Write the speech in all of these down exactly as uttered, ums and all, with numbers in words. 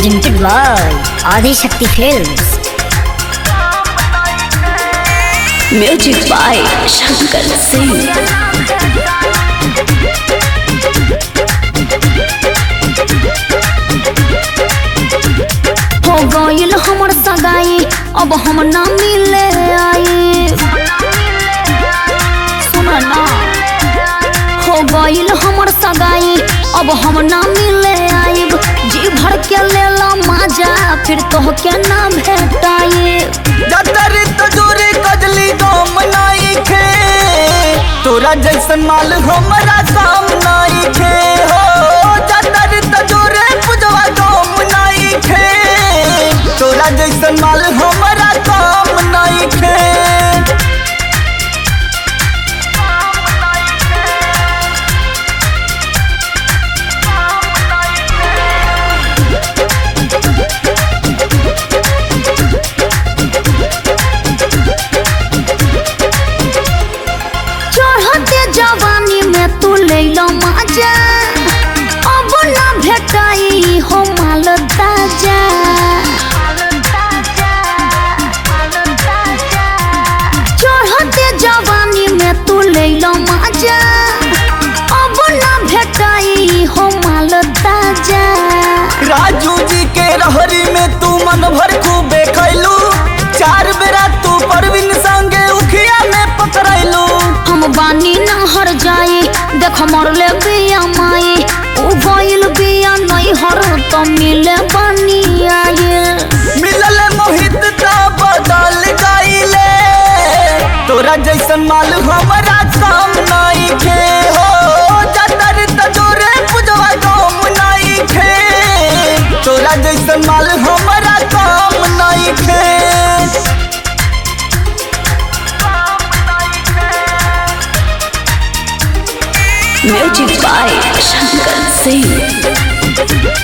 presented by Adi Shakti Films. Music by Shankar Singh. हो गईल हमर सगाई अब हम ना मिले आई सुना ना हो गईल हमर सगाई अब हम ना मिले आई जी भर के लेला मजा फिर तो के ना भेटाई जतर तजूरी कजली गम नाई खे तोरा जैसन माल हमरा सामने खे हो जतर तजूरी पुजवा गम नाई खे तोरा जैसन माल हमरा काम नाई खे जवानी में तू ले लो मजा अब ना भेटाई हो माल ताजा चढ़ते जवानी में तू ले लो मजा अब ना भेटाई हो माल ताजा राजू जी के रहरी में तू मन भर खूबे खैलू चार बेरा तू परवीन संगे उखिया में पकड़ैलू हम बानी ना हर जाई देख मरले बिया माई उ गइल बिया नहीं हर तो मिले बानी आए मिलल मोहित ता बदल गइले तोरा जैसन माल हमरा सामने खे हो जतर तजोरे पुजवा गम नाई खे तोरा जैसन माल हमरा काम नाई खे Music by Shankar Singh.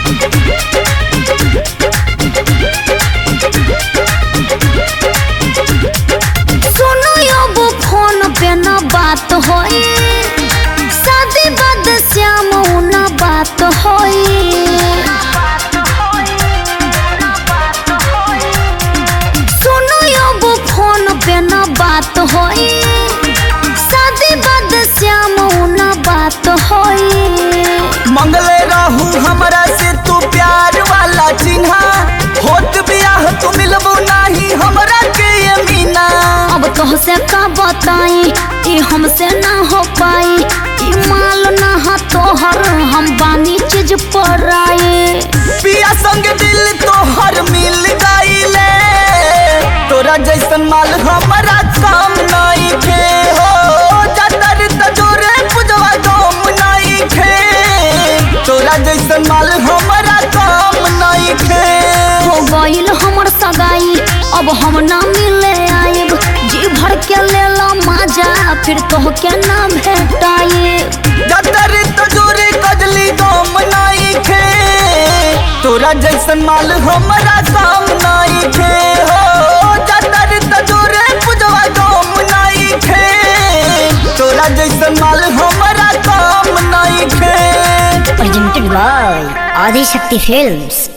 सुनो अब फोन पे ना बात होई शादी बाद श्याम ना बात होई सुनो अब फोन पे ना बात होई शादी बाद श्याम ना बात होई मंगले रहू हमरा से तू प्यार वाला चिन्हा होत बियाह तू मिलबू नाही हमरा के यमीना अब तोहसे का बताई ई हमसे ना हो पाई ई माल ना हा तोहर हम बानी चीज पर आए पिया संग दिल तोहर मिल गईले तोरा जैसन माल हमरा काम नाई खे हो जतर तजोरे पुजवा गम नाई खे तोरा जैसन माल हमरा काम नाई खे हो गईल हमर सगाई अब हम ना मिले आइब जी भर के लेला मजा फिर तो के ना भेटाई जतर तजोरे कजली गम नाई खे तोरा जैसन माल हमरा सामने खे हो जतर तजोरे पुजवा गम नाई खे तोरा जैसन माल हमरा काम नाई खे Presented by Adi Shakti Films.